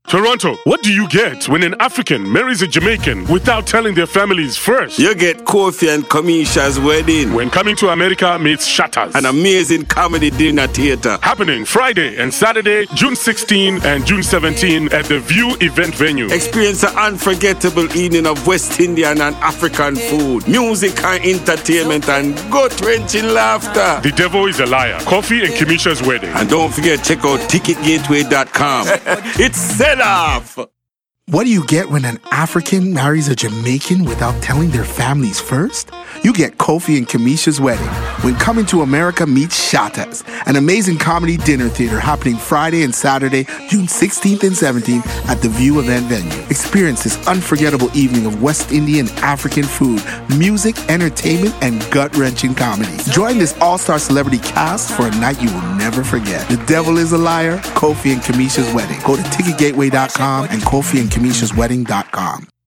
Toronto, what do you get when an African marries a Jamaican without telling their families first? You get Kofi and Kamisha's wedding. When Coming to America meets Shatters. An amazing comedy dinner theater. Happening Friday and Saturday, June 16 and June 17 at the View event venue. Experience an unforgettable evening of West Indian and African food, music and entertainment, and gut-wrenching laughter. The Devil is a Liar. Kofi and Kamisha's wedding. And don't forget, check out ticketgateway.com. It's set off. What do you get when an African marries a Jamaican without telling their families first? You get Kofi and Kamisha's wedding. When Coming to America meets Shatters, an amazing comedy dinner theater happening Friday and Saturday, June 16th and 17th at the View event venue. Experience this unforgettable evening of West Indian African food, music, entertainment, and gut-wrenching comedy. Join this all-star celebrity cast for a night you will never forget. The Devil is a Liar, Kofi and Kamisha's wedding. Go to ticketgateway.com and Kofi and Kamisha'sWedding.com.